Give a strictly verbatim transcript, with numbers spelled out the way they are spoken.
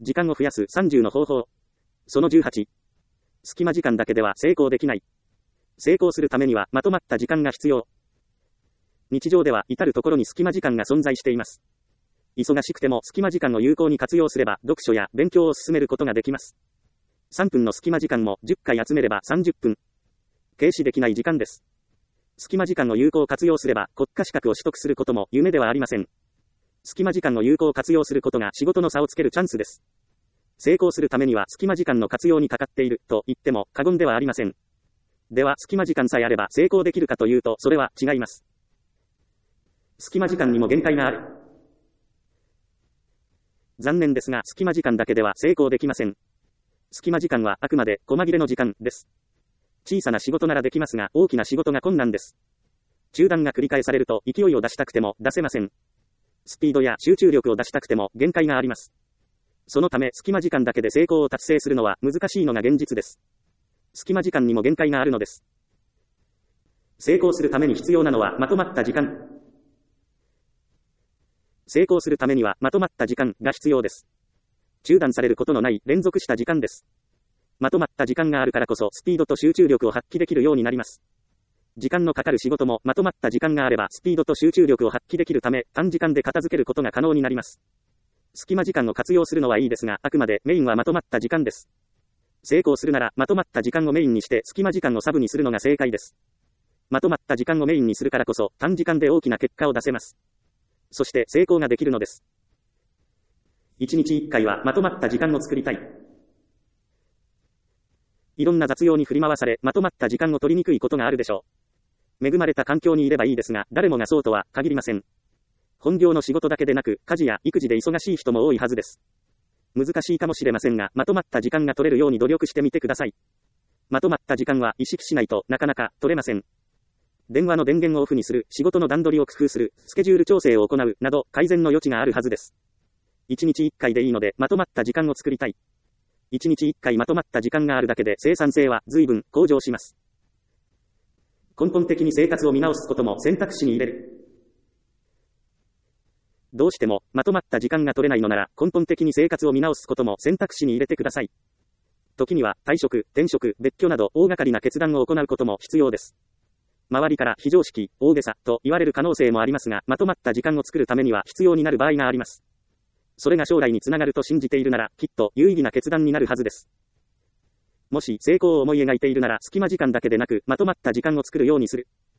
時間を増やすさんじゅうの方法。そのじゅうはち。隙間時間だけでは成功できない。成功するためにはまとまった時間が必要。日常では至るところに隙間時間が存在しています。忙しくても隙間時間を有効に活用すれば読書や勉強を進めることができます。さんぷんの隙間時間もじゅっかい集めればさんじゅっぷん。軽視できない時間です。隙間時間を有効活用すれば国家資格を取得することも夢ではありません。隙間時間を有効活用することが仕事の差をつけるチャンスです。成功するためには隙間時間の活用にかかっていると言っても過言ではありません。では隙間時間さえあれば成功できるかというとそれは違います。隙間時間にも限界がある。残念ですが隙間時間だけでは成功できません。隙間時間はあくまで細切れの時間です。小さな仕事ならできますが大きな仕事が困難です。中断が繰り返されると勢いを出したくても出せません。スピードや集中力を出したくても限界があります。そのため隙間時間だけで成功を達成するのは難しいのが現実です。隙間時間にも限界があるのです。成功するために必要なのはまとまった時間。成功するためにはまとまった時間が必要です。中断されることのない連続した時間です。まとまった時間があるからこそスピードと集中力を発揮できるようになります。時間のかかる仕事もまとまった時間があればスピードと集中力を発揮できるため短時間で片付けることが可能になります。隙間時間を活用するのはいいですがあくまでメインはまとまった時間です。成功するならまとまった時間をメインにして隙間時間をサブにするのが正解です。まとまった時間をメインにするからこそ短時間で大きな結果を出せます。そして成功ができるのです。いちにちいっかいはまとまった時間を作りたい。いろんな雑用に振り回されまとまった時間を取りにくいことがあるでしょう。恵まれた環境にいればいいですが誰もがそうとは限りません。本業の仕事だけでなく家事や育児で忙しい人も多いはずです。難しいかもしれませんがまとまった時間が取れるように努力してみてください。まとまった時間は意識しないとなかなか取れません。電話の電源をオフにする、仕事の段取りを工夫する、スケジュール調整を行う、など改善の余地があるはずです。いちにちいっかいでいいのでまとまった時間を作りたい。いちにちいっかいまとまった時間があるだけで生産性は随分向上します。根本的に生活を見直すことも選択肢に入れる。どうしてもまとまった時間が取れないのなら根本的に生活を見直すことも選択肢に入れてください。時には退職、転職、別居など大掛かりな決断を行うことも必要です。周りから非常識、大げさと言われる可能性もありますがまとまった時間を作るためには必要になる場合があります。それが将来につながると信じているならきっと有意義な決断になるはずです。もし成功を思い描いているなら隙間時間だけでなくまとまった時間を作るようにする。